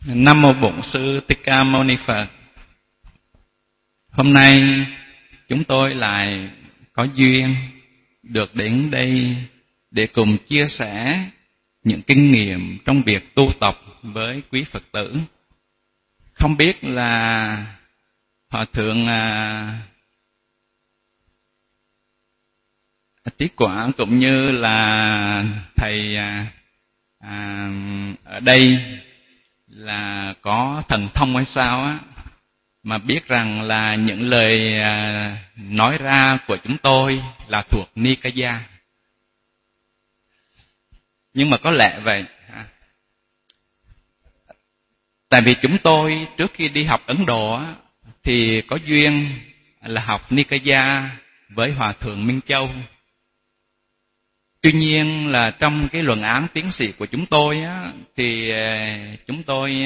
Nam mô Bổn Sư Thích Ca Mâu Ni Phật. Hôm nay chúng tôi lại có duyên được đến đây để cùng chia sẻ những kinh nghiệm trong việc tu tập với quý Phật tử. Không biết là Hòa Thượng Trí Quả cũng như là Thầy ở đây là có thần thông hay sao á, mà biết rằng là những lời nói ra của chúng tôi là thuộc Nikaya. Nhưng mà có lẽ vậy. Tại vì chúng tôi trước khi đi học Ấn Độ á, thì có duyên là học Nikaya với Hòa Thượng Minh Châu. Tuy nhiên là trong cái luận án tiến sĩ của chúng tôi á, thì chúng tôi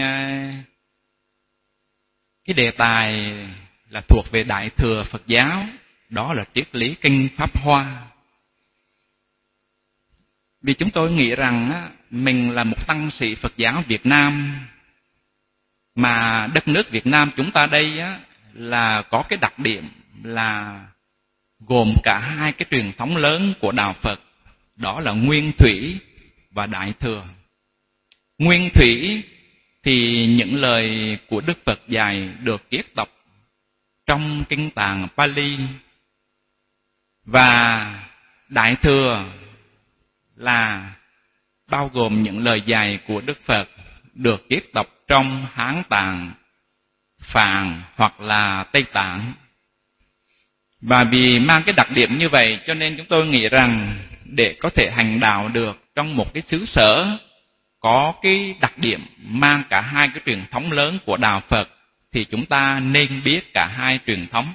cái đề tài là thuộc về Đại Thừa Phật giáo, đó là triết lý kinh Pháp Hoa. Vì chúng tôi nghĩ rằng á, mình là một tăng sĩ Phật giáo Việt Nam, mà đất nước Việt Nam chúng ta đây á, là có cái đặc điểm là gồm cả hai cái truyền thống lớn của đạo Phật, đó là Nguyên Thủy và Đại Thừa. Nguyên Thủy thì những lời của Đức Phật dạy được kiết tập trong kinh tạng Pali, và Đại Thừa là bao gồm những lời dạy của Đức Phật được kiết tập trong Hán Tạng, Phạn hoặc là Tây Tạng. Và vì mang cái đặc điểm như vậy cho nên chúng tôi nghĩ rằng để có thể hành đạo được trong một cái xứ sở có cái đặc điểm mang cả hai cái truyền thống lớn của đạo Phật thì chúng ta nên biết cả hai truyền thống.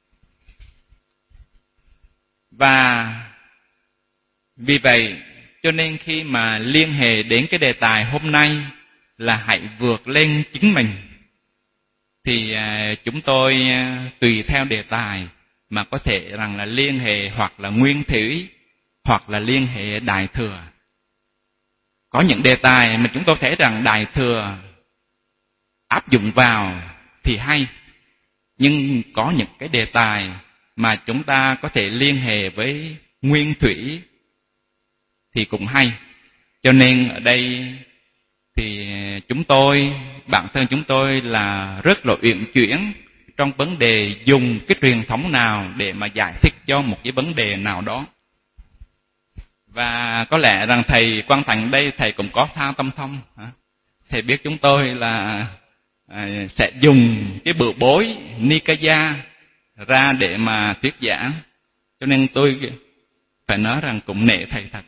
Và vì vậy cho nên khi mà liên hệ đến cái đề tài hôm nay là hãy vượt lên chính mình, thì chúng tôi tùy theo đề tài mà có thể rằng là liên hệ hoặc là Nguyên Thủy hoặc là liên hệ Đại Thừa. Có những đề tài mà chúng tôi thấy rằng Đại Thừa áp dụng vào thì hay, nhưng có những cái đề tài mà chúng ta có thể liên hệ với Nguyên Thủy thì cũng hay. Cho nên ở đây thì bản thân chúng tôi là rất là uyển chuyển trong vấn đề dùng cái truyền thống nào để mà giải thích cho một cái vấn đề nào đó. Và có lẽ rằng thầy Quang Thành đây, thầy cũng có tha tâm thông. Thầy biết chúng tôi là sẽ dùng cái bự bối Nikaya ra để mà thuyết giảng. Cho nên tôi phải nói rằng cũng nể thầy thật.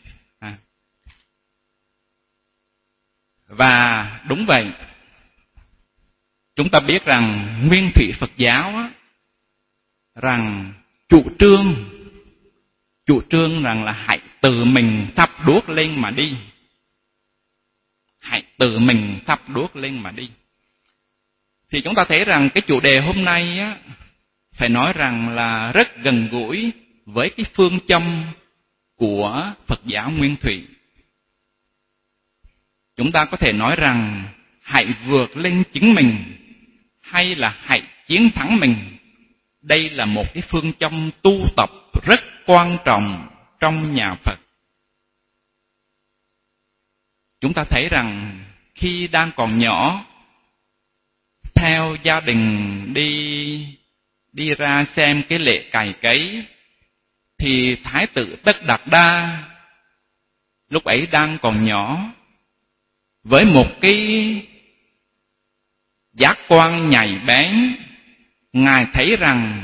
Và đúng vậy, chúng ta biết rằng Nguyên Thủy Phật giáo á, rằng chủ trương rằng là hãy tự mình thắp đuốc lên mà đi. Hãy tự mình thắp đuốc lên mà đi. Thì chúng ta thấy rằng cái chủ đề hôm nay á, phải nói rằng là rất gần gũi với cái phương châm của Phật giáo Nguyên Thủy. Chúng ta có thể nói rằng hãy vượt lên chính mình hay là hãy chiến thắng mình. Đây là một cái phương châm tu tập rất quan trọng trong nhà Phật. Chúng ta thấy rằng khi đang còn nhỏ, theo gia đình đi ra xem cái lễ cày cấy, thì Thái tử Tất Đạt Đa lúc ấy đang còn nhỏ, với một cái giác quan nhạy bén, Ngài thấy rằng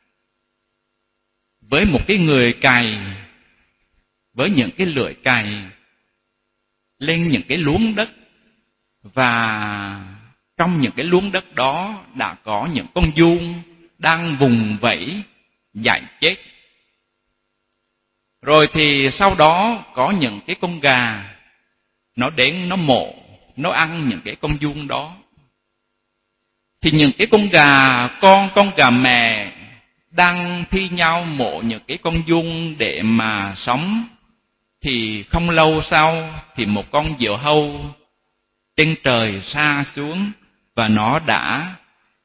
với một cái người cày, với những cái lưỡi cày lên những cái luống đất, và trong những cái luống đất đó đã có những con giun đang vùng vẫy dại chết. Rồi thì sau đó có những cái con gà nó đến nó mổ, nó ăn những cái con giun đó. Thì những cái con gà mẹ đang thi nhau mổ những cái con giun để mà sống. Thì không lâu sau thì một con diều hâu trên trời sa xuống, và nó đã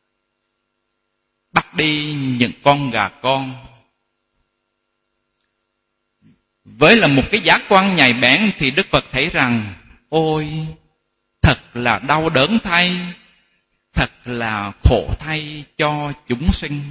bắt đi những con gà con. Với là một cái giác quan nhạy bén thì Đức Phật thấy rằng ôi, thật là đau đớn thay, thật là khổ thay cho chúng sinh.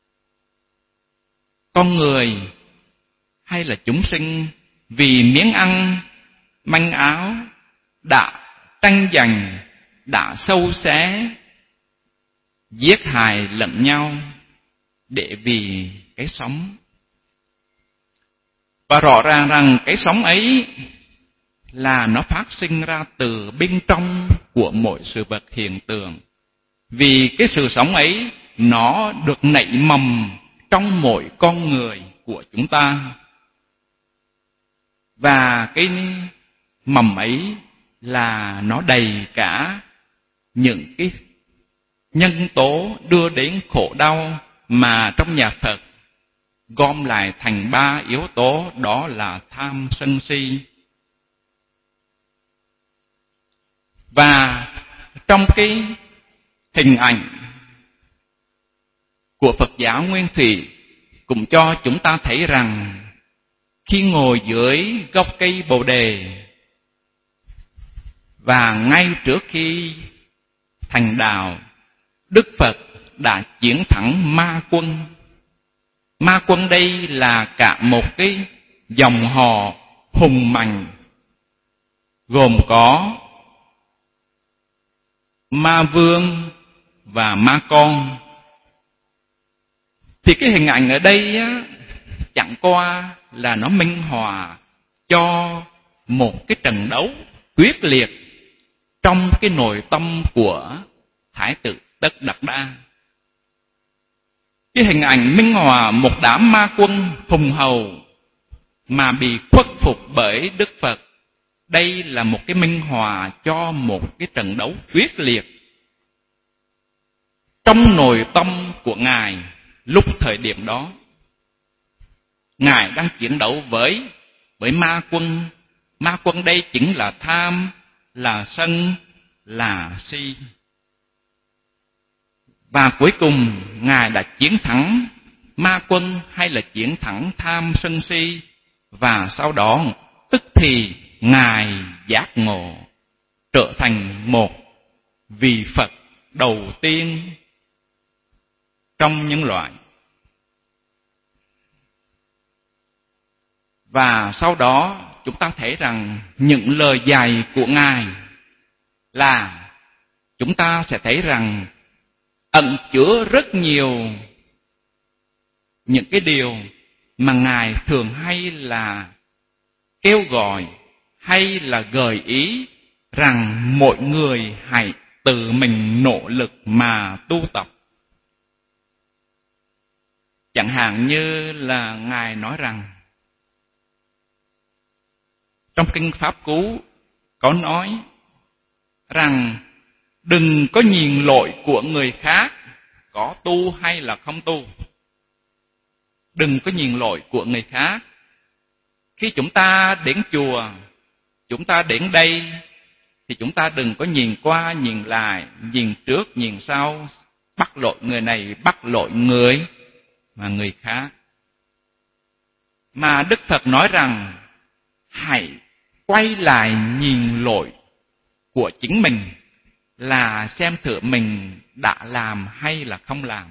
Con người hay là chúng sinh vì miếng ăn, manh áo đã tranh giành, đã sâu xé, giết hại lẫn nhau để vì cái sống. Và rõ ràng rằng cái sống ấy là nó phát sinh ra từ bên trong của mỗi sự vật hiện tượng. Vì cái sự sống ấy nó được nảy mầm trong mỗi con người của chúng ta. Và cái mầm ấy là nó đầy cả những cái nhân tố đưa đến khổ đau mà trong nhà Phật gom lại thành 3 yếu tố, đó là tham, sân, si. Và trong cái hình ảnh của Phật giáo Nguyên Thủy cũng cho chúng ta thấy rằng khi ngồi dưới gốc cây Bồ Đề và ngay trước khi thành đạo, Đức Phật đã chiến thắng ma quân. Ma quân đây là cả một cái dòng họ hùng mạnh, gồm có ma vương và ma con. Thì cái hình ảnh ở đây á, chẳng qua là nó minh họa cho một cái trận đấu quyết liệt trong cái nội tâm của Thái tử Tất Đạt Đa. Cái hình ảnh minh họa một đám ma quân hùng hầu mà bị khuất phục bởi Đức Phật. Đây là một cái minh họa cho một cái trận đấu quyết liệt trong nội tâm của Ngài lúc thời điểm đó. Ngài đang chiến đấu với ma quân. Ma quân đây chính là tham, là sân, là si. Và cuối cùng Ngài đã chiến thắng ma quân hay là chiến thắng tham sân si. Và sau đó tức thì Ngài giác ngộ, trở thành một vị Phật đầu tiên trong nhân loại. Và sau đó chúng ta thấy rằng những lời dạy của Ngài là chúng ta sẽ thấy rằng ẩn chứa rất nhiều những cái điều mà Ngài thường hay là kêu gọi hay là gợi ý rằng mỗi người hãy tự mình nỗ lực mà tu tập. Chẳng hạn như là Ngài nói rằng trong Kinh Pháp Cú có nói rằng đừng có nhìn lỗi của người khác có tu hay là không tu. Đừng có nhìn lỗi của người khác. Khi chúng ta đến chùa, chúng ta đến đây thì chúng ta đừng có nhìn qua nhìn lại, nhìn trước nhìn sau, bắt lỗi người này, bắt lỗi người khác. Mà Đức Phật nói rằng hãy quay lại nhìn lỗi của chính mình, là xem thử mình đã làm hay là không làm.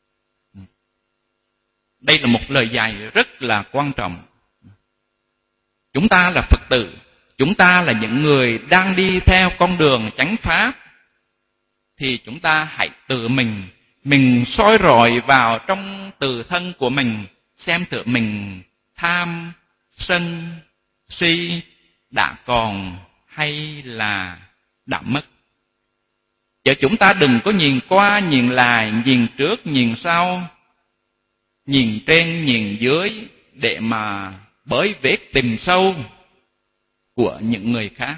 Đây là một lời dạy rất là quan trọng. Chúng ta là Phật tử, chúng ta là những người đang đi theo con đường chánh pháp, thì chúng ta hãy tự mình soi rọi vào trong tự thân của mình, xem thử mình tham, sân, si đã còn hay là đã mất. Chứ chúng ta đừng có nhìn qua nhìn lại, nhìn trước nhìn sau, nhìn trên nhìn dưới để mà bới vết tìm sâu của những người khác.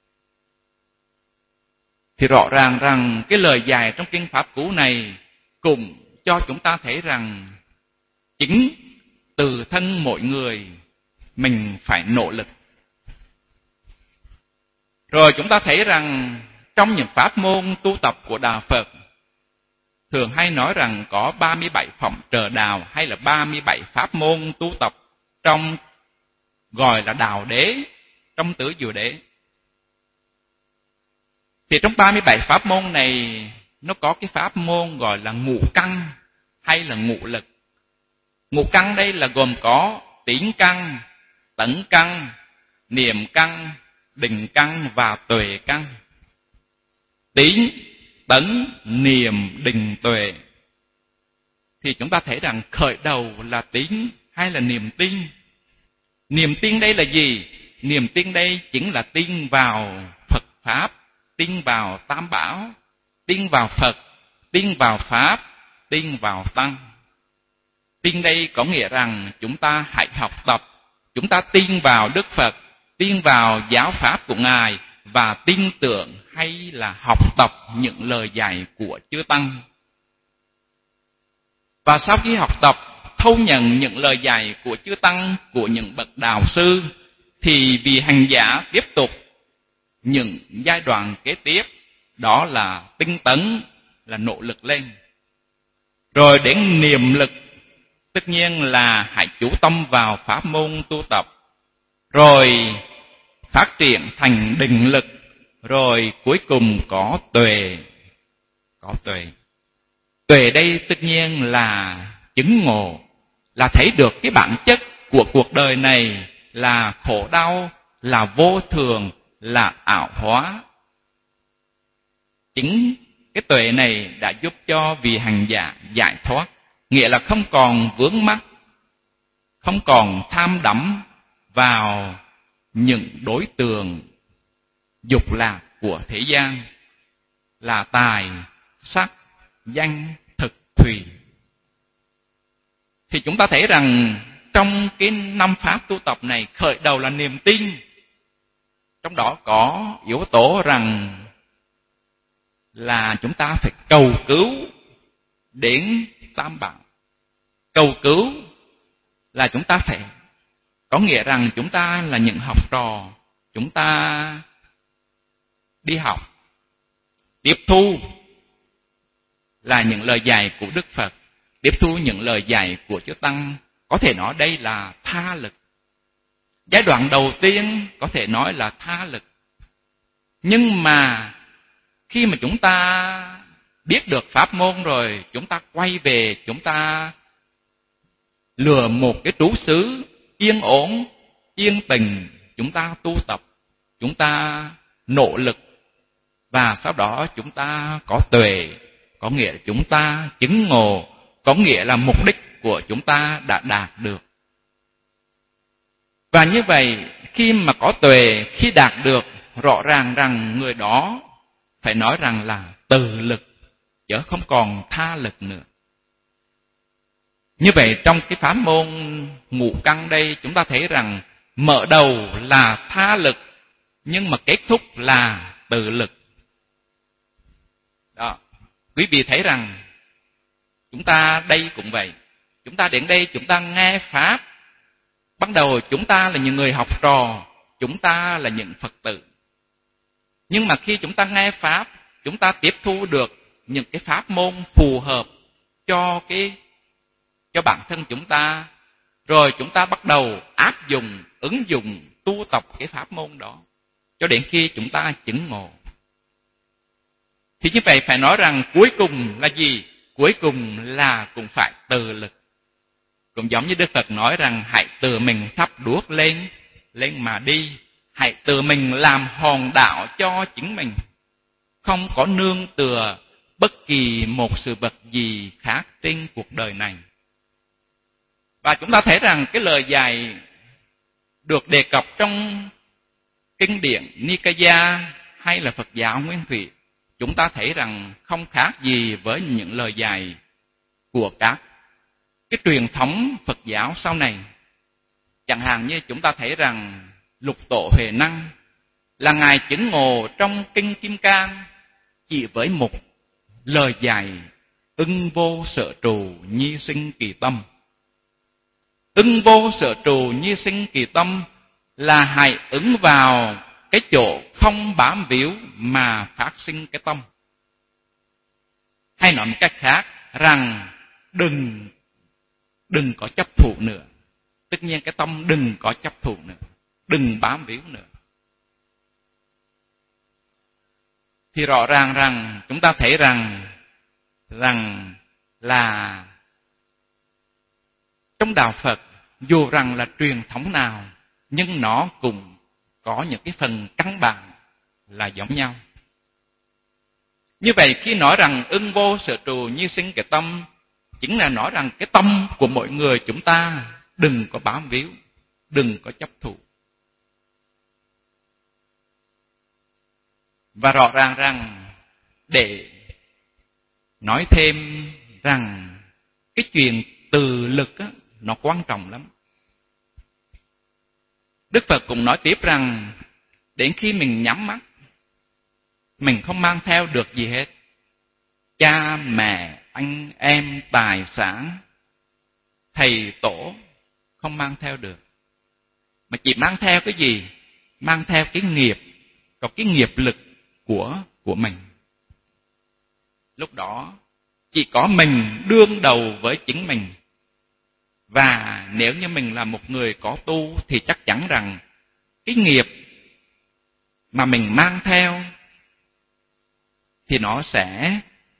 Thì rõ ràng rằng cái lời dạy trong Kinh Pháp Cú này cũng cho chúng ta thấy rằng chính từ thân mỗi người mình phải nỗ lực. Rồi chúng ta thấy rằng trong những pháp môn tu tập của Đạo Phật thường hay nói rằng có 37 phẩm trợ đạo hay là 37 pháp môn tu tập trong gọi là đạo đế, trong tứ diệu đế. Thì trong 37 pháp môn này nó có cái pháp môn gọi là ngũ căn hay là ngũ lực. Ngũ căn đây là gồm có tín căn, tấn căn, niệm căn, định căn và tuệ căn. Tín, tấn, niệm, định, tuệ. Thì chúng ta thấy rằng khởi đầu là tín hay là niềm tin. Niềm tin đây là gì? Niềm tin đây chính là tin vào Phật Pháp, tin vào Tam Bảo, tin vào Phật, tin vào Pháp, tin vào Tăng. Tin đây có nghĩa rằng chúng ta hãy học tập, chúng ta tin vào Đức Phật, tin vào giáo pháp của Ngài và tin tưởng hay là học tập những lời dạy của chư Tăng. Và sau khi học tập, thâu nhận những lời dạy của chư Tăng, của những bậc đạo sư, thì vị hành giả tiếp tục những giai đoạn kế tiếp, đó là tinh tấn, là nỗ lực lên. Rồi đến niệm lực, tất nhiên là hãy chú tâm vào pháp môn tu tập. Rồi phát triển thành định lực, rồi cuối cùng có tuệ. Có tuệ. Tuệ đây tất nhiên là chứng ngộ, là thấy được cái bản chất của cuộc đời này là khổ đau, là vô thường, là ảo hóa. Chính cái tuệ này đã giúp cho vị hành giả giải thoát, nghĩa là không còn vướng mắc, không còn tham đắm vào những đối tượng dục lạc của thế gian là tài, sắc, danh, thực, thùy. Thì chúng ta thấy rằng trong cái 5 pháp tu tập này, khởi đầu là niềm tin. Trong đó có yếu tố rằng là chúng ta phải cầu cứu đến Tam Bảo. Cầu cứu là chúng ta phải, có nghĩa rằng chúng ta là những học trò, chúng ta đi học, tiếp thu là những lời dạy của Đức Phật, tiếp thu những lời dạy của chư Tăng. Có thể nói đây là tha lực. Giai đoạn đầu tiên có thể nói là tha lực. Nhưng mà khi mà chúng ta biết được pháp môn rồi, chúng ta quay về, chúng ta lựa một cái trú xứ yên ổn, yên tình, chúng ta tu tập, chúng ta nỗ lực, và sau đó chúng ta có tuệ, có nghĩa là chúng ta chứng ngộ, có nghĩa là mục đích của chúng ta đã đạt được. Và như vậy, khi mà có tuệ, khi đạt được, rõ ràng rằng người đó phải nói rằng là từ lực, chứ không còn tha lực nữa. Như vậy trong cái pháp môn ngũ căn đây, chúng ta thấy rằng mở đầu là tha lực, nhưng mà kết thúc là tự lực. Đó, quý vị thấy rằng chúng ta đây cũng vậy. Chúng ta đến đây, chúng ta nghe pháp. Ban đầu chúng ta là những người học trò, chúng ta là những Phật tử. Nhưng mà khi chúng ta nghe pháp, chúng ta tiếp thu được những cái pháp môn phù hợp cho bản thân chúng ta, rồi chúng ta bắt đầu áp dụng, ứng dụng, tu tập cái pháp môn đó cho đến khi chúng ta chứng ngộ. Thì như vậy phải nói rằng cuối cùng là gì? Cuối cùng là cũng phải tự lực. Cũng giống như Đức Phật nói rằng hãy tự mình thắp đuốc lên mà đi, hãy tự mình làm hòn đảo cho chính mình, không có nương tựa bất kỳ một sự vật gì khác trên cuộc đời này. Và chúng ta thấy rằng cái lời dạy được đề cập trong kinh điển Nikaya hay là Phật giáo Nguyên Thủy, chúng ta thấy rằng không khác gì với những lời dạy của các cái truyền thống Phật giáo sau này. Chẳng hạn như chúng ta thấy rằng Lục Tổ Huệ Năng là Ngài chứng ngộ trong kinh Kim Cang chỉ với một lời dạy: ưng vô sở trù, nhi sinh kỳ tâm. Ưng vô sở trù, nhi sinh kỳ tâm là hãy ứng vào cái chỗ không bám víu mà phát sinh cái tâm. Hay nói một cách khác rằng đừng có chấp thủ nữa. Tất nhiên cái tâm đừng có chấp thủ nữa, đừng bám víu nữa. Thì rõ ràng rằng chúng ta thấy rằng là trong đạo Phật, dù rằng là truyền thống nào, nhưng nó cũng có những cái phần căn bản là giống nhau. Như vậy khi nói rằng ưng vô sở trụ như sinh cái tâm, chính là nói rằng cái tâm của mỗi người chúng ta đừng có bám víu, đừng có chấp thủ. Và rõ ràng rằng để nói thêm rằng cái chuyện từ lực á, nó quan trọng lắm. Đức Phật cũng nói tiếp rằng đến khi mình nhắm mắt, mình không mang theo được gì hết. Cha, mẹ, anh em, tài sản, thầy, tổ không mang theo được. Mà chỉ mang theo cái gì? Mang theo cái nghiệp, có cái nghiệp lực của mình. Lúc đó chỉ có mình đương đầu với chính mình. Và nếu như mình là một người có tu thì chắc chắn rằng cái nghiệp mà mình mang theo thì nó sẽ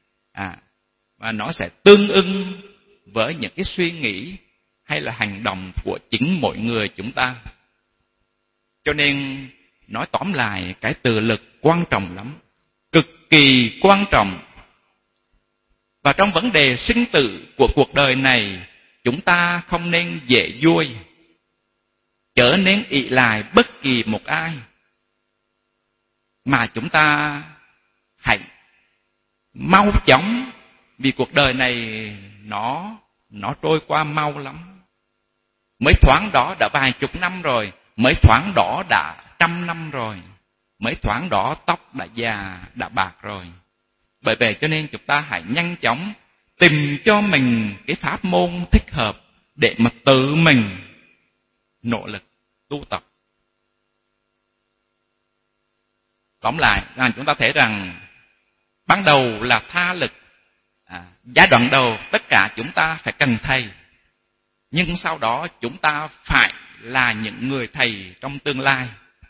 tương ưng với những cái suy nghĩ hay là hành động của chính mỗi người chúng ta. Cho nên nói tóm lại, cái từ lực quan trọng lắm, cực kỳ quan trọng. Và trong vấn đề sinh tử của cuộc đời này, chúng ta không nên dễ vui, trở nên ỷ lại bất kỳ một ai, mà chúng ta hãy mau chóng, vì cuộc đời này nó trôi qua mau lắm. Mới thoáng đó đã vài chục năm rồi, mới thoáng đó đã 100 năm rồi, mới thoáng đó tóc đã già, đã bạc rồi. Bởi vậy cho nên chúng ta hãy nhanh chóng tìm cho mình cái pháp môn thích hợp để mà tự mình nỗ lực tu tập. Tóm lại là chúng ta thấy rằng ban đầu là tha lực, giai đoạn đầu tất cả chúng ta phải cần thầy, nhưng sau đó chúng ta phải là những người thầy trong tương lai.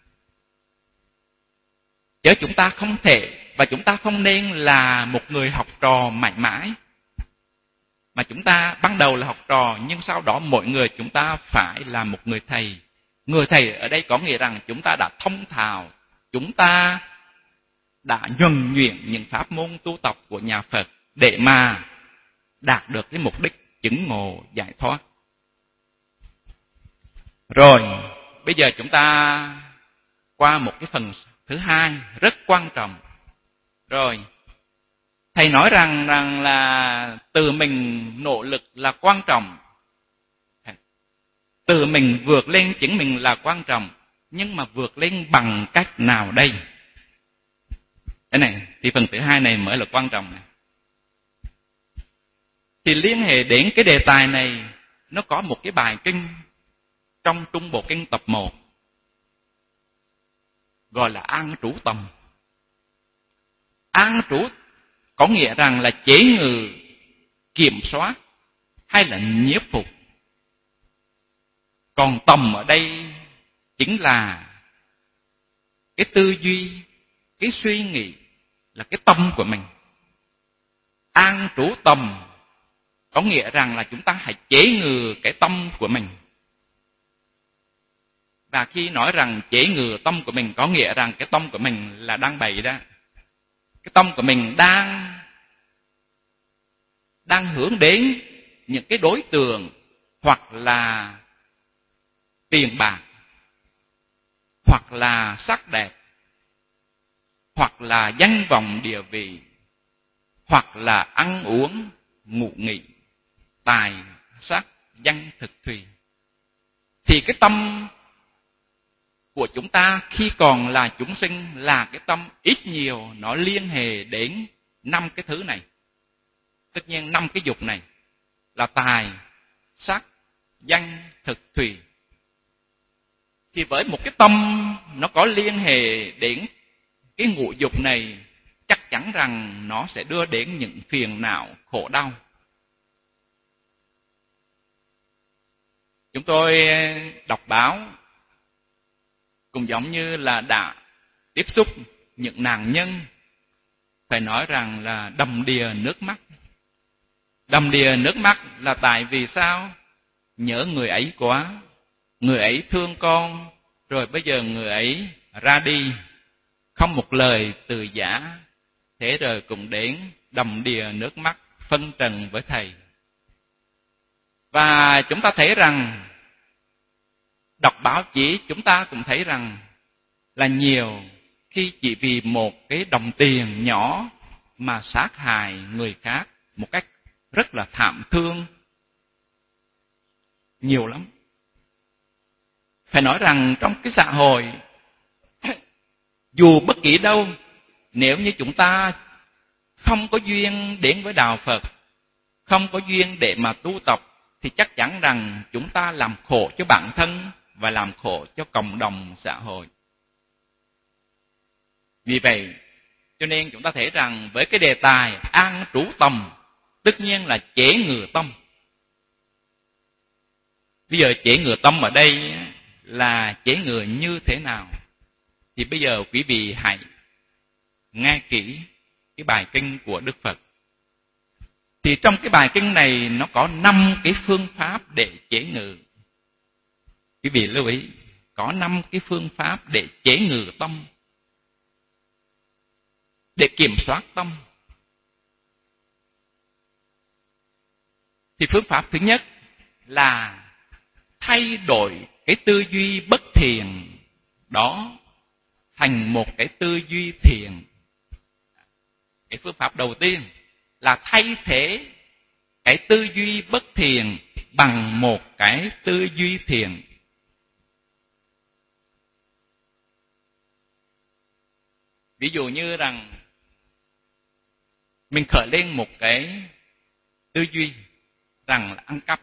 Chứ chúng ta không thể và chúng ta không nên là một người học trò mãi mãi, mà chúng ta ban đầu là học trò, nhưng sau đó mỗi người chúng ta phải là một người thầy. Người thầy ở đây có nghĩa rằng chúng ta đã thông thạo, chúng ta đã nhuần nhuyễn những pháp môn tu tập của nhà Phật để mà đạt được cái mục đích chứng ngộ giải thoát. Rồi, bây giờ chúng ta qua một cái phần thứ hai rất quan trọng. Rồi, thầy nói rằng là từ mình nỗ lực là quan trọng, từ mình vượt lên chính mình là quan trọng, nhưng mà vượt lên bằng cách nào đây? Cái này thì phần thứ hai này mới là quan trọng này. Thì liên hệ đến cái đề tài này, nó có một cái bài kinh trong Trung Bộ Kinh tập 1 gọi là An Trú Tâm. An trú có nghĩa rằng là chế ngự, kiểm soát hay là nhiếp phục. Còn tầm ở đây chính là cái tư duy, cái suy nghĩ, là cái tâm của mình. An trú tâm có nghĩa rằng là chúng ta hãy chế ngự cái tâm của mình. Và khi nói rằng chế ngự tâm của mình có nghĩa rằng cái tâm của mình là đang bày đó. Cái tâm của mình đang hướng đến những cái đối tượng hoặc là tiền bạc, hoặc là sắc đẹp, hoặc là danh vọng địa vị, hoặc là ăn uống, ngủ nghỉ, tài, sắc, danh, thực, thùy. Thì cái tâm của chúng ta khi còn là chúng sinh là cái tâm ít nhiều nó liên hệ đến 5 cái thứ này. Tất nhiên 5 cái dục này là tài, sắc, danh, thực, thùy. Thì với một cái tâm nó có liên hệ đến cái ngũ dục này chắc chắn rằng nó sẽ đưa đến những phiền não, khổ đau. Chúng tôi đọc báo cũng giống như là đã tiếp xúc những nạn nhân, phải nói rằng là đầm đìa nước mắt. Đầm đìa nước mắt là tại vì sao? Nhớ người ấy quá, người ấy thương con, rồi bây giờ người ấy ra đi, không một lời từ giã, thế rồi cũng đến đầm đìa nước mắt phân trần với thầy. Và chúng ta thấy rằng, đọc báo chí chúng ta cũng thấy rằng là nhiều khi chỉ vì một cái đồng tiền nhỏ mà sát hại người khác một cách rất là thảm thương, nhiều lắm. Phải nói rằng trong cái xã hội, dù bất kỳ đâu, nếu như chúng ta không có duyên đến với đạo Phật, không có duyên để mà tu tập, thì chắc chắn rằng chúng ta làm khổ cho bản thân và làm khổ cho cộng đồng xã hội. Vì vậy, cho nên chúng ta thấy rằng với cái đề tài an trú tâm, tất nhiên là chế ngừa tâm. Bây giờ chế ngừa tâm ở đây là chế ngừa như thế nào? Thì bây giờ quý vị hãy nghe kỹ cái bài kinh của Đức Phật. Thì trong cái bài kinh này nó có 5 cái phương pháp để chế ngự. Quý vị lưu ý, có 5 cái phương pháp để chế ngự tâm, để kiểm soát tâm. Thì phương pháp thứ nhất là thay đổi cái tư duy bất thiện đó thành một cái tư duy thiện. Cái phương pháp đầu tiên là thay thế cái tư duy bất thiện bằng một cái tư duy thiện. Ví dụ như rằng mình khởi lên một cái tư duy rằng là ăn cắp,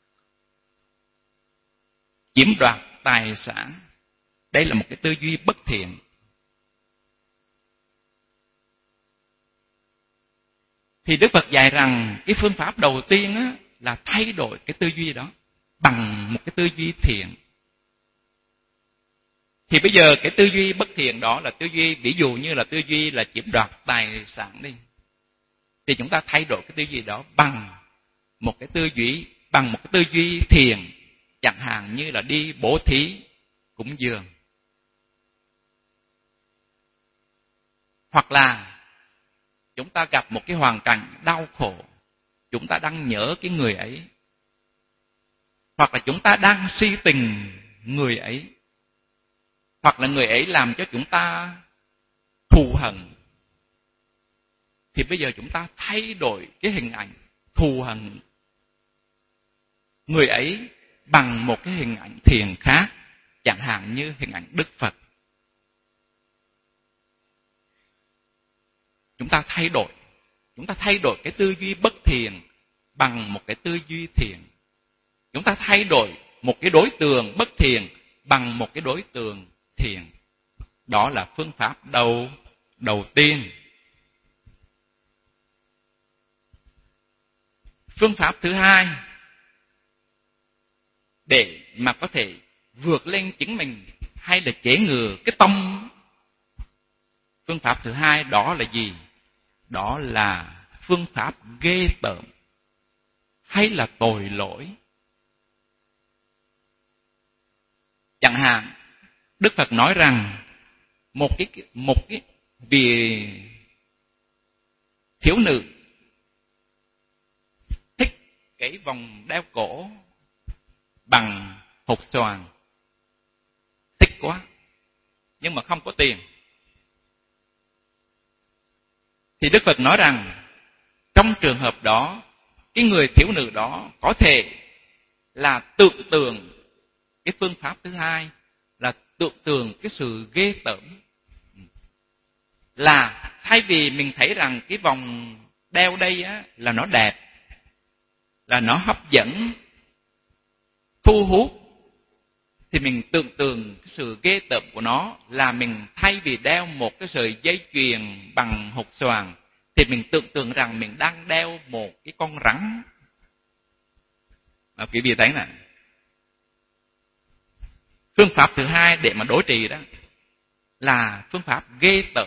chiếm đoạt tài sản. Đây là một cái tư duy bất thiện. Thì Đức Phật dạy rằng cái phương pháp đầu tiên á, là thay đổi cái tư duy đó bằng một cái tư duy thiện. Thì bây giờ cái tư duy bất thiện đó là tư duy, ví dụ như là tư duy là chiếm đoạt tài sản đi. Thì chúng ta thay đổi cái tư duy đó bằng một cái tư duy thiện, chẳng hạn như là đi bố thí, cúng dường. Hoặc là chúng ta gặp một cái hoàn cảnh đau khổ, chúng ta đang nhớ cái người ấy. Hoặc là chúng ta đang si tình người ấy. Hoặc là người ấy làm cho chúng ta thù hận. Thì bây giờ chúng ta thay đổi cái hình ảnh thù hận người ấy bằng một cái hình ảnh thiện khác, chẳng hạn như hình ảnh Đức Phật. Chúng ta thay đổi cái tư duy bất thiện bằng một cái tư duy thiện. Chúng ta thay đổi một cái đối tượng bất thiện bằng một cái đối tượng thiện. Đó là phương pháp đầu tiên. Phương pháp thứ hai, để mà có thể vượt lên chính mình hay là chế ngừa cái tâm. Phương pháp thứ hai đó là gì? Đó là phương pháp ghê tởm hay là tội lỗi. Chẳng hạn Đức Phật nói rằng một cái vì thiếu nữ thích cái vòng đeo cổ bằng hột xoàn, thích quá, nhưng mà không có tiền. Thì Đức Phật nói rằng trong trường hợp đó, cái người thiếu nữ đó có thể là tưởng tượng cái phương pháp thứ hai, là tưởng tượng cái sự ghê tởm. Là thay vì mình thấy rằng cái vòng đeo đây á, là nó đẹp, là nó hấp dẫn, thu hút, thì mình tưởng tượng cái sự ghê tởm của nó là mình thay vì đeo một cái sợi dây chuyền bằng hột xoàn thì mình tưởng tượng rằng mình đang đeo một cái con rắn. Quý vị thấy nè, phương pháp thứ hai để mà đối trị đó là phương pháp ghê tởm.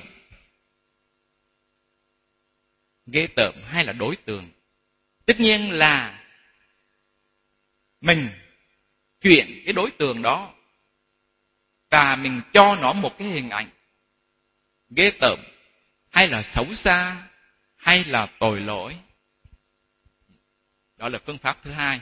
Ghê tởm hay là đối tượng? Tất nhiên là mình chuyển cái đối tượng đó và mình cho nó một cái hình ảnh ghê tởm hay là xấu xa hay là tội lỗi. Đó là phương pháp thứ hai.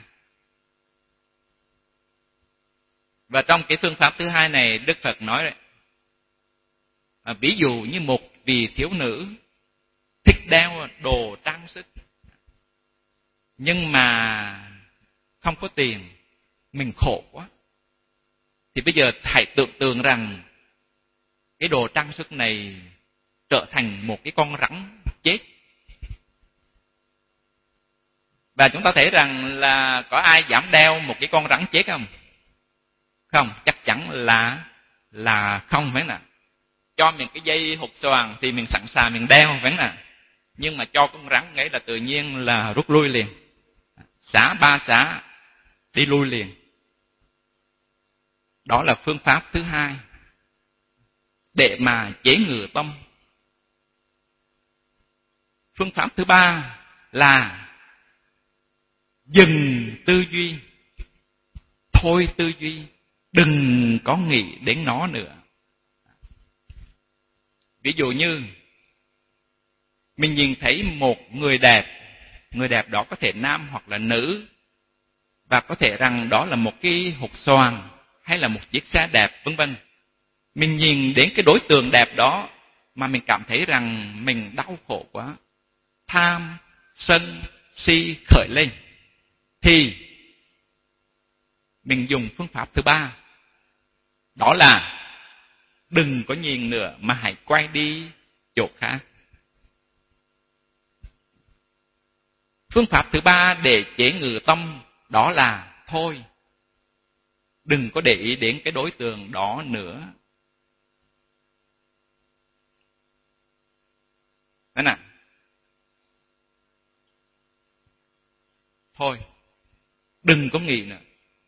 Và trong cái phương pháp thứ hai này, Đức Phật nói đấy, ví dụ như một vị thiếu nữ thích đeo đồ trang sức nhưng mà không có tiền, mình khổ quá, thì bây giờ hãy tưởng tượng rằng cái đồ trang sức này trở thành một cái con rắn chết. Và chúng ta thấy rằng là có ai dám đeo một cái con rắn chết không? Không, chắc chắn là không, phải không nào? Cho mình cái dây hột xoàn thì mình sẵn sàng mình đeo, phải không nào? Nhưng mà cho con rắn ấy là tự nhiên là rút lui liền. Xá ba xá, đi lui liền. Đó là phương pháp thứ hai để mà chế ngự tâm. Phương pháp thứ ba là dừng tư duy, thôi tư duy, đừng có nghĩ đến nó nữa. Ví dụ như mình nhìn thấy một người đẹp đó có thể nam hoặc là nữ, và có thể rằng đó là một cái hột xoàn hay là một chiếc xe đẹp, vân vân. Mình nhìn đến cái đối tượng đẹp đó mà mình cảm thấy rằng mình đau khổ quá, tham, sân, si khởi lên, thì mình dùng phương pháp thứ ba, đó là đừng có nhìn nữa mà hãy quay đi chỗ khác. Phương pháp thứ ba để chế ngự tâm đó là thôi, đừng có để ý đến cái đối tượng đó nữa. Đấy nè, thôi, đừng có nghĩ nữa.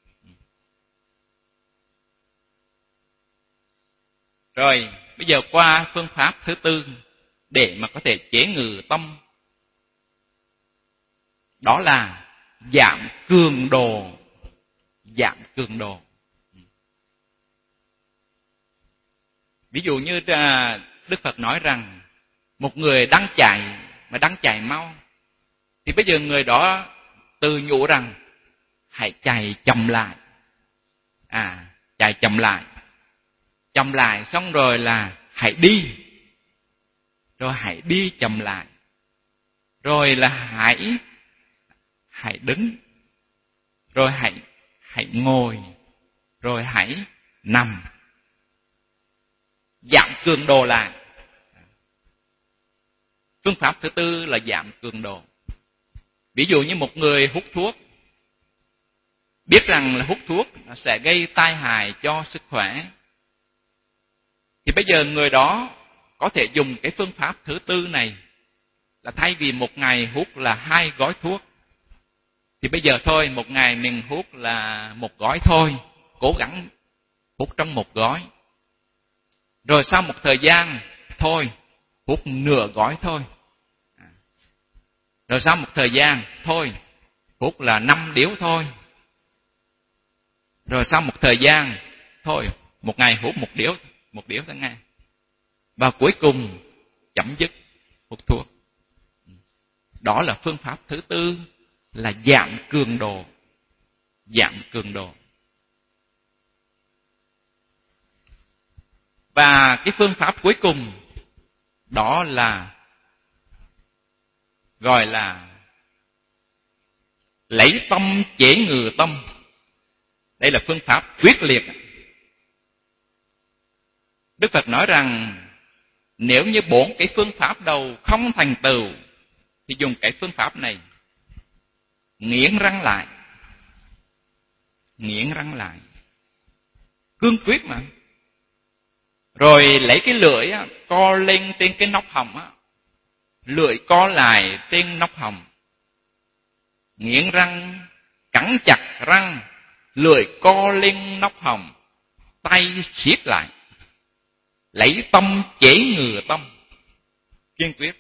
Rồi, bây giờ qua phương pháp thứ tư để mà có thể chế ngự tâm, đó là giảm cường độ. Giảm cường độ. Ví dụ như Đức Phật nói rằng một người đang chạy mà đang chạy mau, thì bây giờ người đó tự nhủ rằng hãy chạy chậm lại. Chạy chậm lại. Chậm lại xong rồi là hãy đi. Rồi hãy đi chậm lại. Rồi là hãy đứng. Rồi hãy ngồi. Rồi hãy nằm. Giảm cường độ lại. Phương pháp thứ tư là giảm cường độ. Ví dụ như một người hút thuốc, biết rằng là hút thuốc nó sẽ gây tai hại cho sức khỏe, thì bây giờ người đó có thể dùng cái phương pháp thứ tư này, là thay vì một ngày hút là 2 gói thuốc, thì bây giờ thôi, một ngày mình hút là 1 gói thôi, cố gắng hút trong 1 gói. Rồi sau một thời gian, thôi, hút nửa gói thôi. Rồi sau một thời gian, thôi, hút là 5 điếu thôi. Rồi sau một thời gian, thôi, một ngày hút 1 điếuทั้ng ngày. Và cuối cùng, chấm dứt hút thuốc. Đó là phương pháp thứ tư, là giảm cường độ. Giảm cường độ. Và cái phương pháp cuối cùng, đó là gọi là lấy tâm chế ngự tâm. Đây là phương pháp quyết liệt. Đức Phật nói rằng nếu như 4 cái phương pháp đầu không thành tựu thì dùng cái phương pháp này, nghiến răng lại. Nghiến răng lại. cương quyết mà. Rồi lấy cái lưỡi á, co lên trên cái nóc họng á, lưỡi co lại trên nóc họng, nghiến răng, cắn chặt răng, lưỡi co lên nóc họng, tay siết lại, lấy tâm chế ngừa tâm, kiên quyết.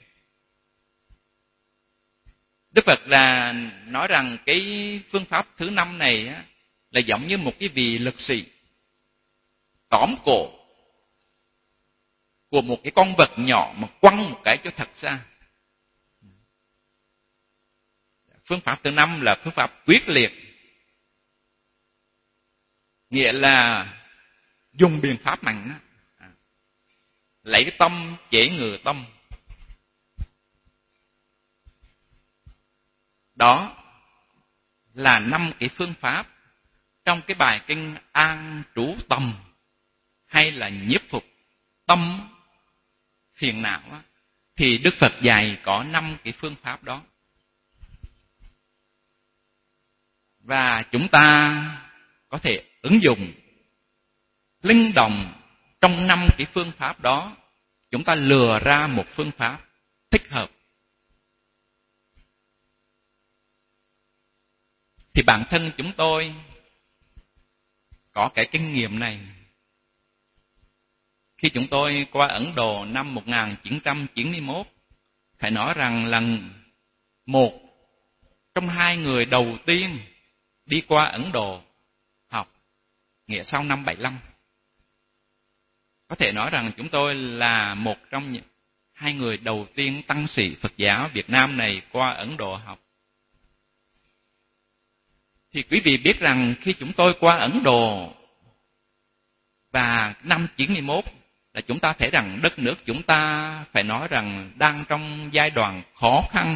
Đức Phật là nói rằng cái phương pháp thứ 5 này á, là giống như một cái vị lực sĩ tóm cổ của một cái con vật nhỏ mà quăng một cái cho thật xa. Phương pháp thứ 5 là phương pháp quyết liệt, nghĩa là dùng biện pháp mạnh đó. Lấy tâm chế ngừa tâm. Đó là 5 cái phương pháp trong cái bài kinh An Trú Tâm, hay là nhiếp phục tâm phiền não á, thì Đức Phật dạy có 5 cái phương pháp đó. Và chúng ta có thể ứng dụng linh động trong 5 cái phương pháp đó, chúng ta lựa ra một phương pháp thích hợp. Thì bản thân chúng tôi có cái kinh nghiệm này. Khi chúng tôi qua Ấn Độ năm 1991, phải nói rằng là một trong 2 người đầu tiên đi qua Ấn Độ học, nghĩa sau năm 75. Có thể nói rằng chúng tôi là một trong 2 người đầu tiên tăng sĩ Phật giáo Việt Nam này qua Ấn Độ học. Thì quý vị biết rằng khi chúng tôi qua Ấn Độ và năm 91 là chúng ta thấy rằng đất nước chúng ta phải nói rằng đang trong giai đoạn khó khăn.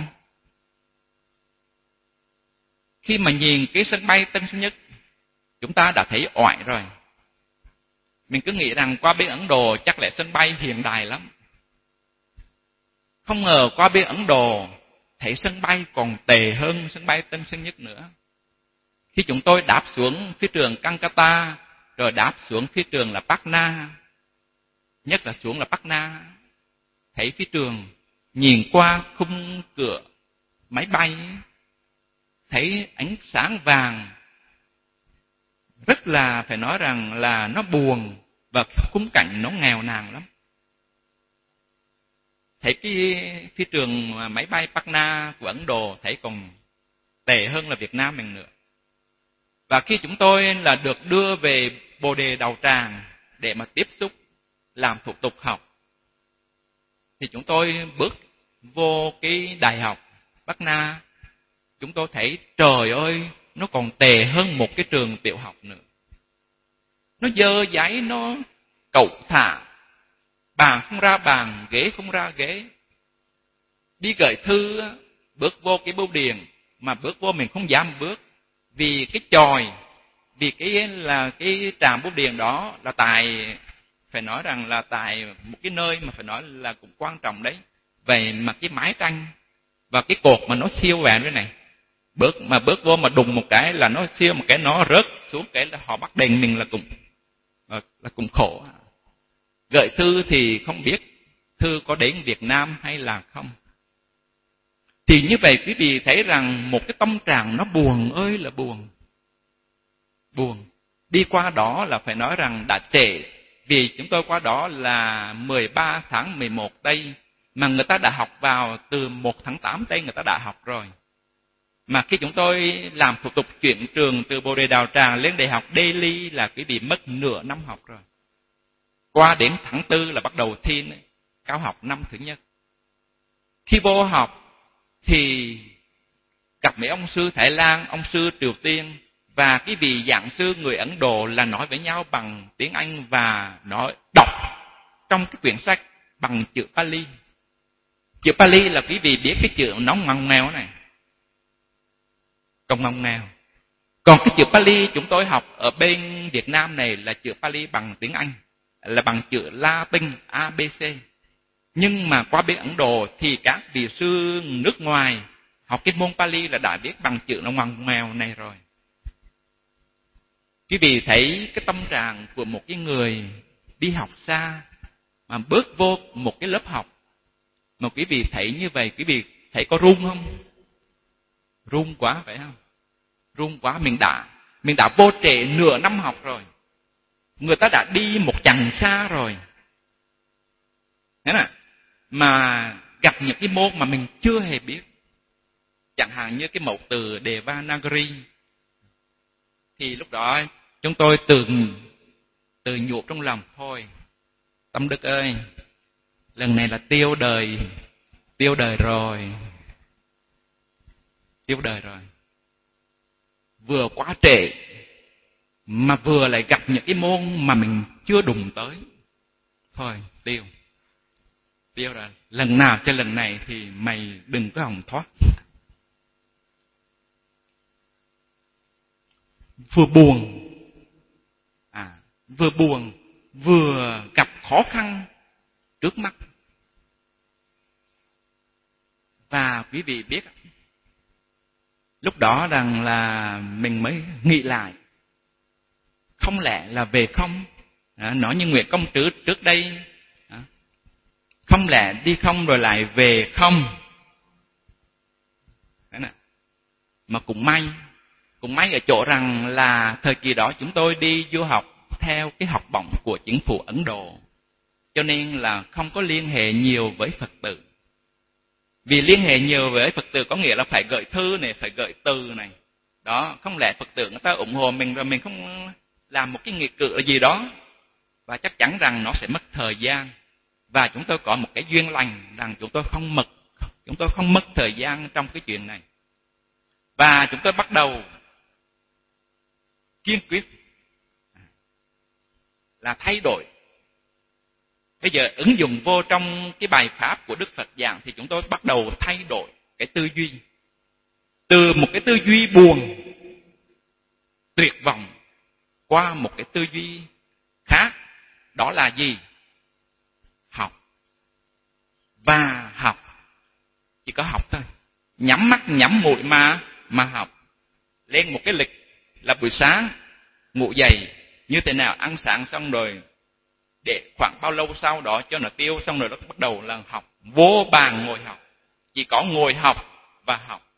Khi mà nhìn cái sân bay Tân Sơn Nhất, chúng ta đã thấy oải rồi. Mình cứ nghĩ rằng qua bên Ấn Độ chắc là sân bay hiện đại lắm. Không ngờ qua bên Ấn Độ thấy sân bay còn tệ hơn sân bay Tân Sơn Nhất nữa. Khi chúng tôi đáp xuống phi trường Calcutta, rồi đáp xuống phi trường là Patna, nhất là xuống là Patna, thấy phi trường, nhìn qua khung cửa máy bay, thấy ánh sáng vàng, rất là phải nói rằng là nó buồn và khung cảnh nó nghèo nàn lắm. Thấy cái phi trường máy bay Patna của Ấn Độ thấy còn tệ hơn là Việt Nam mình nữa. Và khi chúng tôi là được đưa về Bồ Đề Đạo Tràng để mà tiếp xúc làm thủ tục học, thì chúng tôi bước vô cái đại học Patna, chúng tôi thấy trời ơi, nó còn tệ hơn một cái trường tiểu học nữa. Nó dơ giấy, nó cẩu thả, bàn không ra bàn, ghế không ra ghế. Đi gửi thư, bước vô cái bưu điện mà bước vô mình không dám bước, vì cái chòi, vì cái trạm bưu điện đó là tại, phải nói rằng là tại một cái nơi mà phải nói là cũng quan trọng đấy. Vậy mà cái mái tranh và cái cột mà nó siêu vẹn thế này, bước vô mà đùng một cái là nó siêu một cái, nó rớt xuống cái là họ bắt đền mình, là cũng khổ. Gửi thư thì không biết thư có đến Việt Nam hay là không. Thì như vậy quý vị thấy rằng một cái tâm trạng nó buồn ơi là buồn. Buồn. Đi qua đó là phải nói rằng đã trễ, vì chúng tôi qua đó là 13 tháng 11 Tây, mà người ta đã học vào từ 1 tháng 8 Tây người ta đã học rồi. Mà khi chúng tôi làm thủ tục chuyển trường từ Bồ Đề Đạo Tràng lên Đại học Delhi là quý vị mất nửa năm học rồi. Qua đến tháng 4 là bắt đầu thi cao học năm thứ nhất. Khi vô học thì gặp mấy ông sư Thái Lan, ông sư Triều Tiên và cái vị giảng sư người Ấn Độ là nói với nhau bằng tiếng Anh và nói đọc trong cái quyển sách bằng chữ Pali. Chữ Pali là quý vị biết cái chữ nó ngoằn ngoèo này, còn ngoằn ngoèo. Còn cái chữ Pali chúng tôi học ở bên Việt Nam này là chữ Pali bằng tiếng Anh, là bằng chữ Latin ABC. Nhưng mà qua bên Ấn Độ thì các vị sư nước ngoài học cái môn Pali là đã biết bằng chữ nó ngoằn ngoèo này rồi. Quý vị thấy cái tâm trạng của một cái người đi học xa mà bước vô một cái lớp học mà quý vị thấy như vậy, quý vị thấy có run không? Run quá phải không? Run quá, mình đã vô trễ nửa năm học rồi. Người ta đã đi một chặng xa rồi. Thế nào? Mà gặp những cái môn mà mình chưa hề biết. Chẳng hạn như cái mẫu từ Devanagari. Thì lúc đó chúng tôi tự nhủ trong lòng, thôi Tâm Đức ơi, lần này là tiêu đời rồi. Tiêu đời rồi. Vừa quá trễ mà vừa lại gặp những cái môn mà mình chưa đụng tới. Thôi tiêu rồi. Lần nào cho lần này thì mày đừng có hòng thoát. Vừa buồn vừa gặp khó khăn trước mắt. Và quý vị biết, lúc đó rằng là mình mới nghĩ lại, không lẽ là về không? Nói như Nguyện Công Trứ trước đây, không lẽ đi không rồi lại về không? Đấy nè. Mà cũng may ở chỗ rằng là thời kỳ đó chúng tôi đi du học theo cái học bổng của chính phủ Ấn Độ, cho nên là không có liên hệ nhiều với Phật tử. Vì liên hệ nhiều với Phật tử có nghĩa là phải gửi thư này, phải gửi từ này. Đó, không lẽ Phật tử người ta ủng hộ mình rồi mình không làm một cái nghị cử gì đó. Và chắc chắn rằng nó sẽ mất thời gian. Và chúng tôi có một cái duyên lành rằng chúng tôi không mất thời gian trong cái chuyện này. Và chúng tôi bắt đầu kiên quyết là thay đổi. Bây giờ ứng dụng vô trong cái bài pháp của Đức Phật giảng thì chúng tôi bắt đầu thay đổi cái tư duy. Từ một cái tư duy buồn, tuyệt vọng qua một cái tư duy khác. Đó là gì? Học. Và học. Chỉ có học thôi. Nhắm mắt nhắm mũi mà học. Lên một cái lịch là buổi sáng ngủ dậy như thế nào, ăn sáng xong rồi để khoảng bao lâu sau đó cho nó tiêu, xong rồi nó bắt đầu là học. Vô bàn ngồi học. Chỉ có ngồi học và học.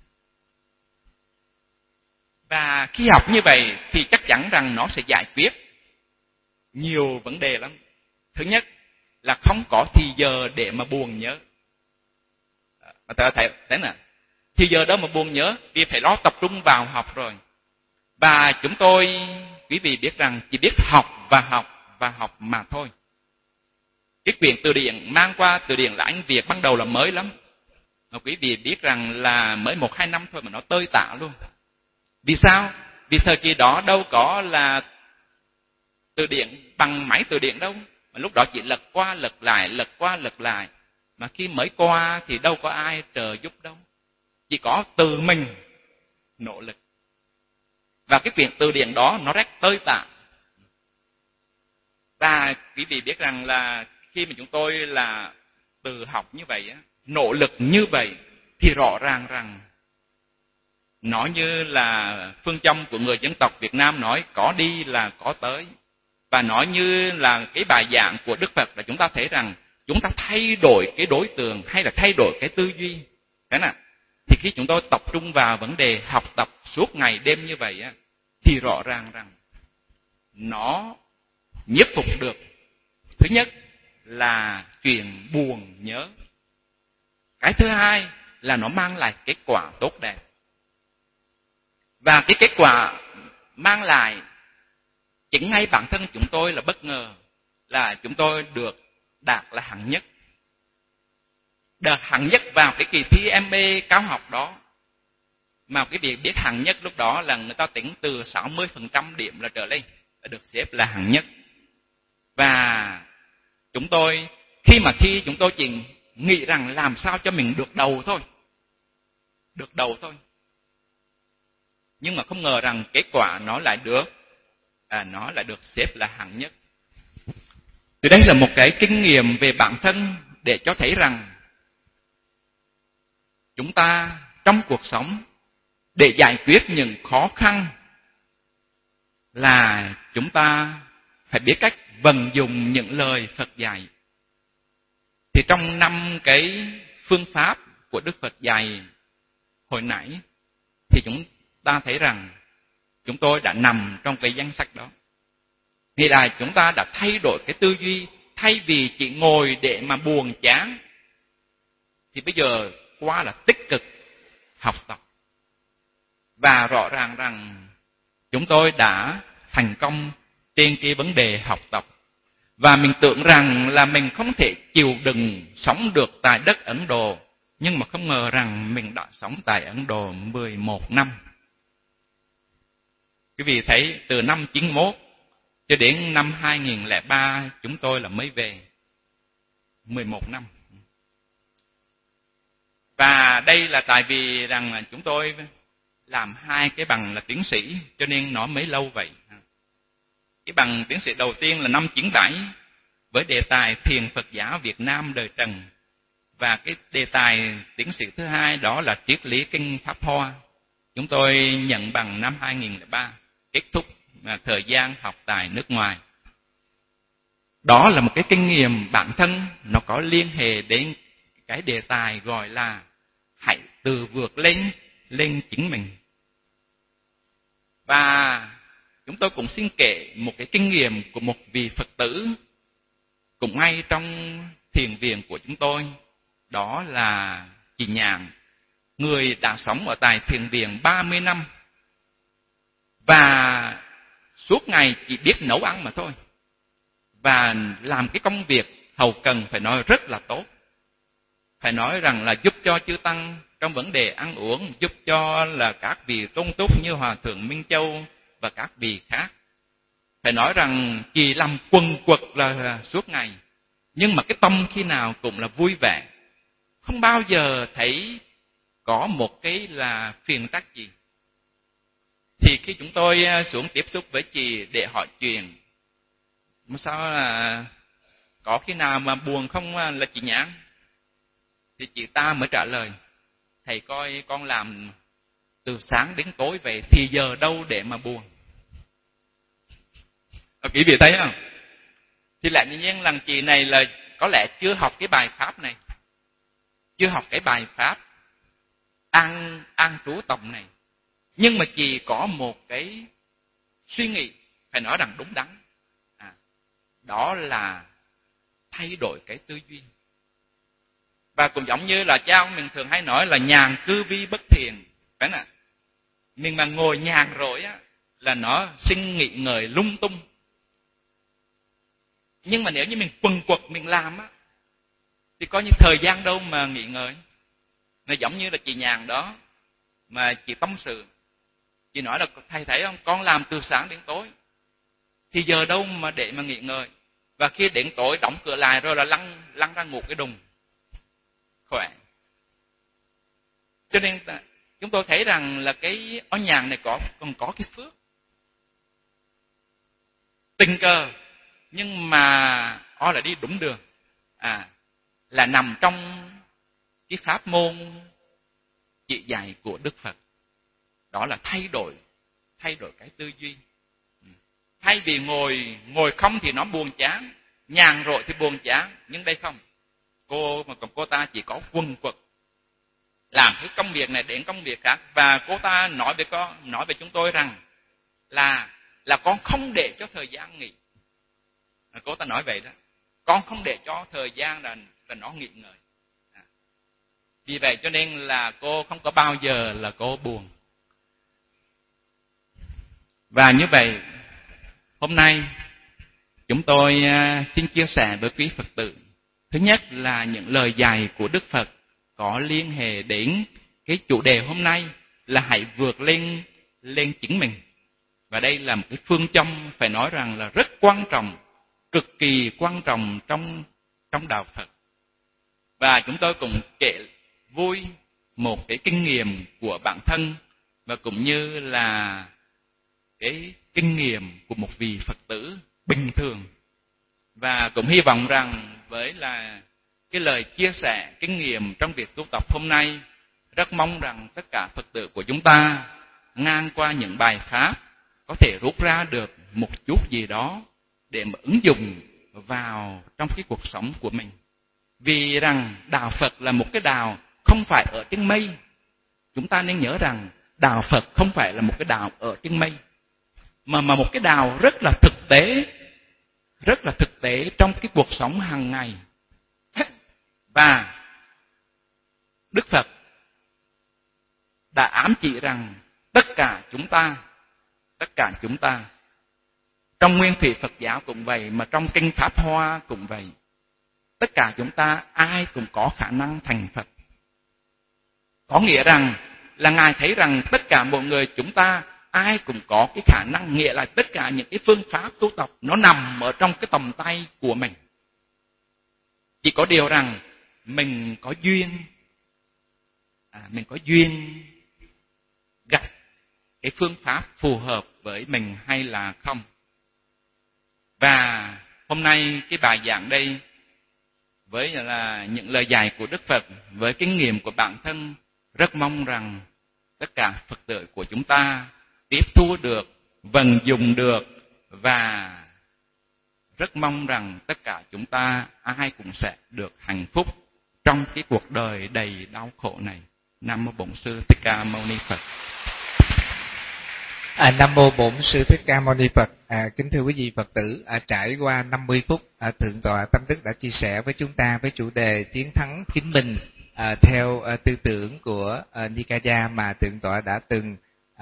Và khi học như vậy thì chắc chắn rằng nó sẽ giải quyết nhiều vấn đề lắm. Thứ nhất là không có thì giờ để mà buồn nhớ. Mà ta thấy thế nè, thì giờ đó mà buồn nhớ vì phải lo tập trung vào học rồi. Và chúng tôi, quý vị biết rằng chỉ biết học và học mà thôi. Cái quyển từ điển mang qua từ điển là Anh Việt ban đầu là mới lắm. Mà quý vị biết rằng là mới 1-2 năm thôi mà nó tơi tả luôn. Vì sao? Vì thời kỳ đó đâu có là từ điển bằng máy từ điển đâu. Mà lúc đó chỉ lật qua lật lại. Mà khi mới qua thì đâu có ai trợ giúp đâu. Chỉ có từ mình nỗ lực. Và cái quyển từ điển đó nó rất tơi tả. Và quý vị biết rằng là khi mà chúng tôi là tự học như vậy, nỗ lực như vậy, thì rõ ràng rằng nó như là phương châm của người dân tộc Việt Nam nói có đi là có tới. Và nói như là cái bài giảng của Đức Phật là chúng ta thấy rằng chúng ta thay đổi cái đối tượng hay là thay đổi cái tư duy. Thế nào? Thì khi chúng tôi tập trung vào vấn đề học tập suốt ngày đêm như vậy thì rõ ràng rằng nó nhiếp phục được. Thứ nhất là chuyện buồn nhớ. Cái thứ hai là nó mang lại kết quả tốt đẹp. Và cái kết quả mang lại chính ngay bản thân chúng tôi là bất ngờ là chúng tôi được đạt là hạng nhất. Đạt hạng nhất vào cái kỳ thi MBA cao học đó. Mà quý vị biết hạng nhất lúc đó là người ta tính từ 60% điểm là trở lên là được xếp là hạng nhất. Và chúng tôi khi mà thi chúng tôi chỉ nghĩ rằng làm sao cho mình được đầu thôi. Được đầu thôi. Nhưng mà không ngờ rằng kết quả nó lại được xếp là hạng nhất. Thì đây là một cái kinh nghiệm về bản thân để cho thấy rằng chúng ta trong cuộc sống để giải quyết những khó khăn là chúng ta phải biết cách vận dụng những lời Phật dạy. Thì trong 5 cái phương pháp của Đức Phật dạy hồi nãy thì chúng ta thấy rằng chúng tôi đã nằm trong cái danh sách đó. Nghĩa là chúng ta đã thay đổi cái tư duy, thay vì chỉ ngồi để mà buồn chán thì bây giờ qua là tích cực học tập. Và rõ ràng rằng chúng tôi đã thành công trên cái vấn đề học tập. Và mình tưởng rằng là mình không thể chịu đựng sống được tại đất Ấn Độ, nhưng mà không ngờ rằng mình đã sống tại Ấn Độ 11 năm. Quý vị thấy từ năm 91 cho đến năm 2003 chúng tôi là mới về 11 năm. Và đây là tại vì rằng chúng tôi làm 2 cái bằng là tiến sĩ cho nên nó mới lâu vậy. Cái bằng tiến sĩ đầu tiên là năm 97 với đề tài Thiền Phật giáo Việt Nam đời Trần. Và cái đề tài tiến sĩ thứ hai đó là triết lý kinh Pháp Hoa. Chúng tôi nhận bằng năm 2003, kết thúc thời gian học tại nước ngoài. Đó là một cái kinh nghiệm bản thân, nó có liên hệ đến cái đề tài gọi là hãy tự vượt lên chính mình. Và chúng tôi cũng xin kể một cái kinh nghiệm của một vị Phật tử cũng ngay trong thiền viện của chúng tôi. Đó là chị Nhàn, người đã sống ở tại thiền viện 30 năm. Và suốt ngày chỉ biết nấu ăn mà thôi. Và làm cái công việc hậu cần phải nói rất là tốt. Phải nói rằng là giúp cho chư Tăng trong vấn đề ăn uống, giúp cho là các vị tôn túc như Hòa Thượng Minh Châu và các vị khác. Phải nói rằng chị làm quần quật là suốt ngày. Nhưng mà cái tâm khi nào cũng là vui vẻ. Không bao giờ thấy có một cái là phiền trách gì. Thì khi chúng tôi xuống tiếp xúc với chị để hỏi chuyện, mà sao là có khi nào mà buồn không là chị Nhãn? Thì chị ta mới trả lời, thầy coi con làm từ sáng đến tối vậy thì giờ đâu để mà buồn. Quý vị thấy không? Thì lại nhiên rằng chị này là có lẽ chưa học cái bài pháp này, chưa học cái bài pháp an trú tòng này. Nhưng mà chị có một cái suy nghĩ phải nói rằng đúng đắn. Đó là thay đổi cái tư duy. Và cũng giống như là cha ông mình thường hay nói là nhàn cư vi bất thiền, phải không ạ? Nhưng mà ngồi nhàn rồi á là nó sinh nghĩ ngợi lung tung. Nhưng mà nếu như mình quần quật mình làm á thì có những thời gian đâu mà nghỉ ngơi. Nó giống như là chị Nhàn đó mà chị tâm sự, chị nói là thầy thấy không, con làm từ sáng đến tối thì giờ đâu mà để mà nghỉ ngơi. Và khi đến tối đóng cửa lại rồi là lăn ra ngủ cái đùng khỏe. Cho nên chúng tôi thấy rằng là cái ở nhàn này còn có cái phước tình cờ, nhưng mà ó là đi đúng đường, là nằm trong cái pháp môn chỉ dạy của Đức Phật. Đó là thay đổi cái tư duy. Thay vì ngồi không thì nó buồn chán, nhàn rồi thì buồn chán, nhưng đây không. Cô ta chỉ có quần quật làm cái công việc này đến công việc khác. Và cô ta nói với chúng tôi rằng là con không để cho thời gian nghỉ. Cô ta nói vậy đó, con không để cho thời gian là nó nghỉ ngơi. Vì vậy cho nên là cô không có bao giờ là cô buồn. Và như vậy hôm nay chúng tôi xin chia sẻ với quý Phật tử. Thứ nhất là những lời dạy của Đức Phật có liên hệ đến cái chủ đề hôm nay là hãy vượt lên chính mình. Và đây là một cái phương châm phải nói rằng là rất quan trọng, cực kỳ quan trọng trong đạo Phật. Và chúng tôi cũng kể vui một cái kinh nghiệm của bản thân và cũng như là cái kinh nghiệm của một vị Phật tử bình thường. Và cũng hy vọng rằng với là cái lời chia sẻ kinh nghiệm trong việc tu tập hôm nay, rất mong rằng tất cả Phật tử của chúng ta ngang qua những bài pháp có thể rút ra được một chút gì đó để mà ứng dụng vào trong cái cuộc sống của mình. Vì rằng đạo Phật là một cái đạo không phải ở trên mây. Chúng ta nên nhớ rằng đạo Phật không phải là một cái đạo ở trên mây, mà một cái đạo rất là thực tế trong cái cuộc sống hàng ngày. Và Đức Phật đã ám chỉ rằng tất cả chúng ta trong nguyên thủy Phật giáo cũng vậy, mà trong kinh Pháp Hoa cũng vậy, tất cả chúng ta ai cũng có khả năng thành Phật. Có nghĩa rằng là Ngài thấy rằng tất cả mọi người chúng ta ai cũng có cái khả năng, nghĩa là tất cả những cái phương pháp tu tập nó nằm ở trong cái tầm tay của mình. Chỉ có điều rằng mình có duyên, gặp cái phương pháp phù hợp với mình hay là không. Và hôm nay cái bài giảng đây với là những lời dạy của Đức Phật, với kinh nghiệm của bản thân, rất mong rằng tất cả Phật tử của chúng ta tiếp thu được, vận dụng được, và rất mong rằng tất cả chúng ta ai cũng sẽ được hạnh phúc trong cái cuộc đời đầy đau khổ này. Nam mô Bổn Sư Thích Ca Mâu Ni Phật. Nam mô Bổn Sư Thích Ca Mâu Ni Phật. Kính thưa quý vị Phật tử, trải qua 50 phút, Thượng tọa Tâm Đức đã chia sẻ với chúng ta với chủ đề chiến thắng chính mình theo tư tưởng của Nikaya mà Thượng tọa đã từng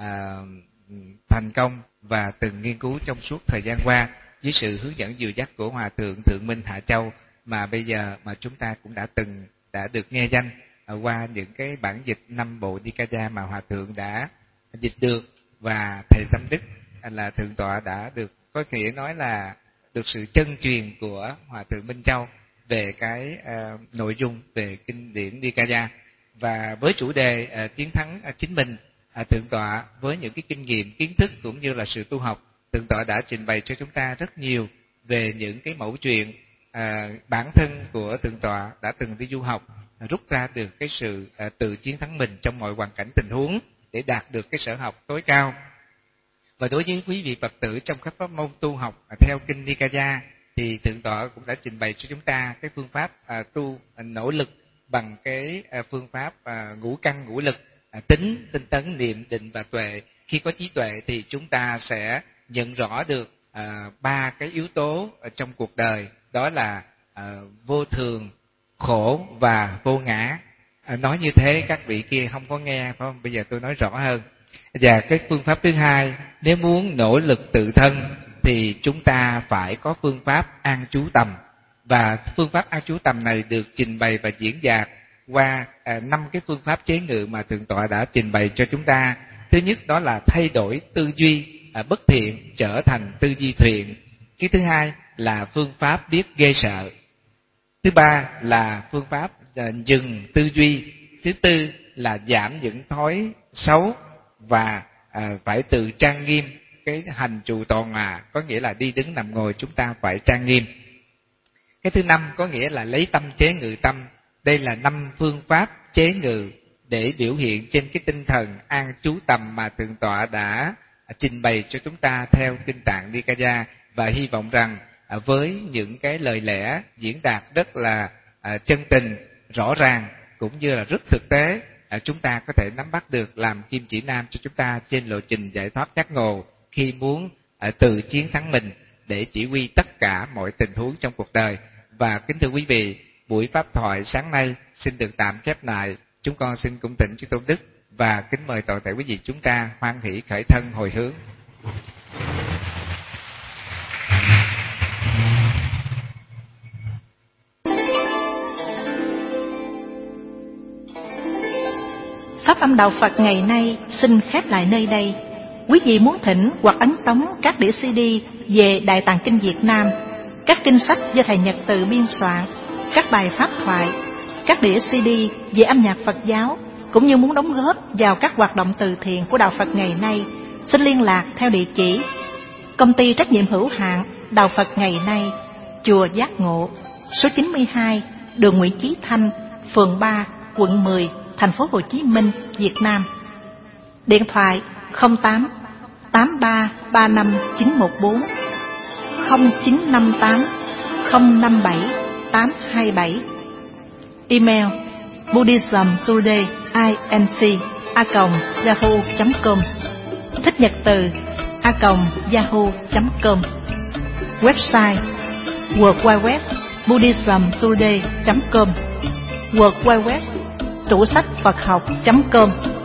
thành công và từng nghiên cứu trong suốt thời gian qua dưới sự hướng dẫn dìu dắt của Hòa Thượng Thượng Minh Hạ Châu, mà bây giờ mà chúng ta cũng đã được nghe danh qua những cái bản dịch 5 bộ Nikaya mà Hòa Thượng đã dịch được. Và thầy Tâm Đức là Thượng tọa đã được, có nghĩa nói là được sự chân truyền của Hòa Thượng Minh Châu về cái nội dung về kinh điển Nikaya. Và với chủ đề chiến thắng chính mình, Thượng tọa với những cái kinh nghiệm, kiến thức cũng như là sự tu học, Thượng tọa đã trình bày cho chúng ta rất nhiều về những cái mẫu chuyện bản thân của Thượng tọa đã từng đi du học, rút ra được cái sự tự chiến thắng mình trong mọi hoàn cảnh tình huống để đạt được cái sở học tối cao. Và đối với quý vị Phật tử trong các pháp môn tu học theo kinh Nikaya thì Thượng tọa cũng đã trình bày cho chúng ta cái phương pháp tu nỗ lực bằng cái phương pháp ngũ căn ngũ lực, tính, tinh tấn, niệm, định và tuệ. Khi có trí tuệ thì chúng ta sẽ nhận rõ được ba cái yếu tố trong cuộc đời, đó là vô thường, khổ và vô ngã. Nói như thế các vị kia không có nghe, phải không? Bây giờ tôi nói rõ hơn. Và cái phương pháp thứ hai, nếu muốn nỗ lực tự thân thì chúng ta phải có phương pháp an trú tầm. Và phương pháp an trú tầm này được trình bày và diễn đạt qua 5 cái phương pháp chế ngự mà Thượng tọa đã trình bày cho chúng ta. Thứ nhất đó là thay đổi tư duy bất thiện trở thành tư duy thiện. Cái thứ hai là phương pháp biết ghê sợ. Thứ ba là phương pháp dừng tư duy. Thứ tư là giảm những thói xấu và phải tự trang nghiêm cái hành trù toàn có nghĩa là đi đứng nằm ngồi chúng ta phải trang nghiêm. Cái thứ năm có nghĩa là lấy tâm chế ngự tâm. Đây là 5 phương pháp chế ngự để biểu hiện trên cái tinh thần an trú tầm mà Thượng tọa đã trình bày cho chúng ta theo kinh Tạng Nikaya. Và hy vọng rằng với những cái lời lẽ diễn đạt rất là chân tình, rõ ràng cũng như là rất thực tế, chúng ta có thể nắm bắt được làm kim chỉ nam cho chúng ta trên lộ trình giải thoát giác ngộ khi muốn tự chiến thắng mình để chỉ huy tất cả mọi tình huống trong cuộc đời. Và kính thưa quý vị, buổi pháp thoại sáng nay xin được tạm khép lại. Chúng con xin cung thỉnh chư Tôn Đức và kính mời toàn thể quý vị chúng ta hoan hỷ khởi thân hồi hướng. Pháp âm Đạo Phật ngày nay xin khép lại nơi đây. Quý vị muốn thỉnh hoặc ấn tống các đĩa CD về Đại Tạng Kinh Việt Nam, các kinh sách do thầy Nhật Từ biên soạn, các bài pháp thoại, các đĩa CD về âm nhạc Phật giáo, cũng như muốn đóng góp vào các hoạt động từ thiện của Đạo Phật ngày nay, xin liên lạc theo địa chỉ Công ty trách nhiệm hữu hạn Đạo Phật ngày nay, Chùa Giác Ngộ, số 92, đường Nguyễn Chí Thanh, phường 3, quận 10, thành phố Hồ Chí Minh, Việt Nam. Điện thoại 08 8335914, 0958 057 827. Email buddhismtodayinc@yahoo.com, thích nhật từ @yahoo.com. Website www.buddhismtoday.com, www.tủ sách Phật học.com.